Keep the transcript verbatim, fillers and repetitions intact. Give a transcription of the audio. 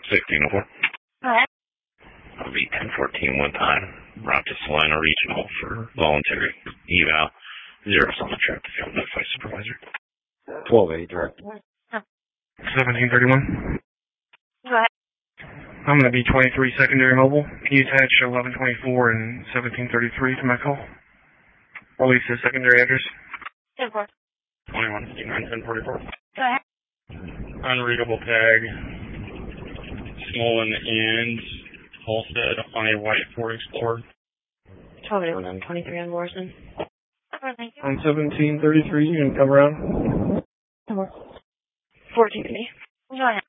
sixteen oh four. Go ahead. I'll be ten fourteen one time. Route to Salina Regional for voluntary eval. Zeros on the trip to field notify supervisor. twelve eight direct. seventeen thirty-one. Go ahead. I'm going to be twenty-three secondary mobile. Can you attach eleven twenty-four and seventeen thirty-three to my call? Release the secondary address. ten four. twenty-one fifty-nine, ten forty-four. Go ahead. Unreadable tag. Swollen end. Halstead on a white Ford Explorer. twelve eighty-one, twenty-three on Morrison. Okay, thank you. On seventeen thirty-three, you can come around. fourteen to me. Go ahead.